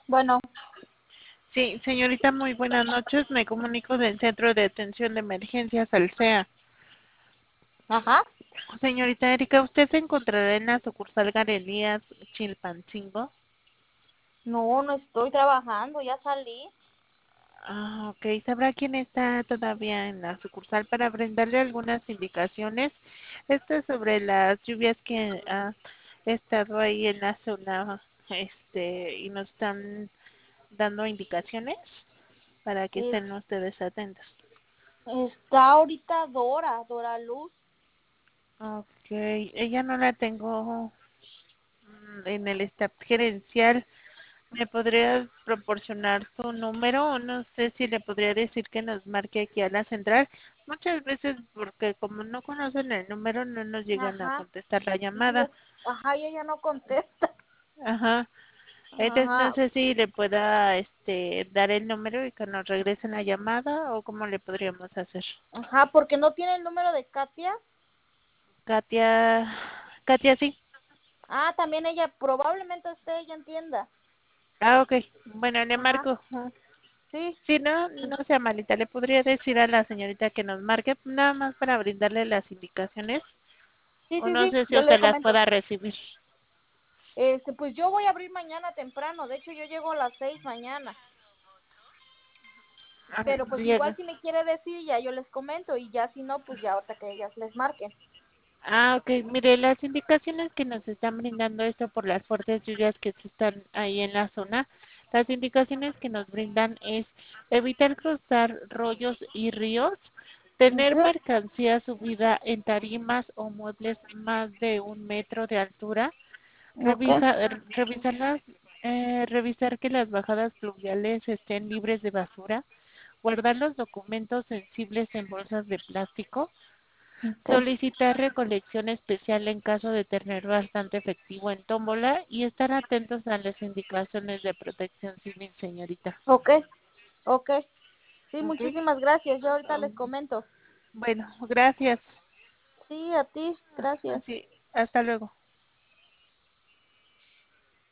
Bueno, Sí, señorita, muy buenas noches. Me comunico del Centro de Atención de Emergencias Alsea. ajá. Señorita Erika, ¿usted se encontrará en la sucursal Galerías Chilpancingo? No, no estoy trabajando, ya salí. Ah, ok. ¿Sabrá quién está todavía en la sucursal para brindarle algunas indicaciones? Esto es sobre las lluvias que ha estado ahí en la zona, y nos están dando indicaciones para que Es, estén ustedes atentos. está ahorita Dora Luz. Ok, ella no la tengo en el staff gerencial. ¿Me podría proporcionar su número? O no sé si le podría decir que nos marque aquí a la central. Muchas veces, porque como no conocen el número, no nos llegan a Ajá. contestar la Sí, llamada. ajá, y ella no contesta. Ajá. Entonces no Ajá. sé si le pueda dar el número y que nos regresen la llamada o cómo le podríamos hacer. Ajá, porque no tiene el número de Katia. Katia, Katia, sí. Ah, también ella, probablemente esté ella en tienda. Ah, ok. Bueno, le Ajá. marco. Sí, Si no, no sea malita, le podría decir a la señorita que nos marque nada más para brindarle las indicaciones sí, o sí, no sí, sé si yo le usted las comento. pueda recibir. Pues yo voy a abrir mañana temprano. De hecho, yo llego a las 6 mañana. Ah, Pero pues igual bien. si me quiere decir, ya yo les comento. Y ya si no, pues ya ahorita que ellas les marquen. Ah, ok. Mire, las indicaciones que nos están brindando esto por las fuertes lluvias que se están ahí en la zona, las indicaciones que nos brindan es evitar cruzar rollos y ríos, Ok, tener mercancía subida en tarimas o muebles más de 1 metro de altura, ok, revisar que las bajadas fluviales estén libres de basura, guardar los documentos sensibles en bolsas de plástico, ok. solicitar recolección especial en caso de tener bastante efectivo en tómbola y estar atentos a las indicaciones de protección civil, señorita. Ok, ok. Sí, ¿Ok? muchísimas gracias. Yo ahorita les Um, comento. bueno, gracias. Sí, a ti, gracias. Así, hasta luego.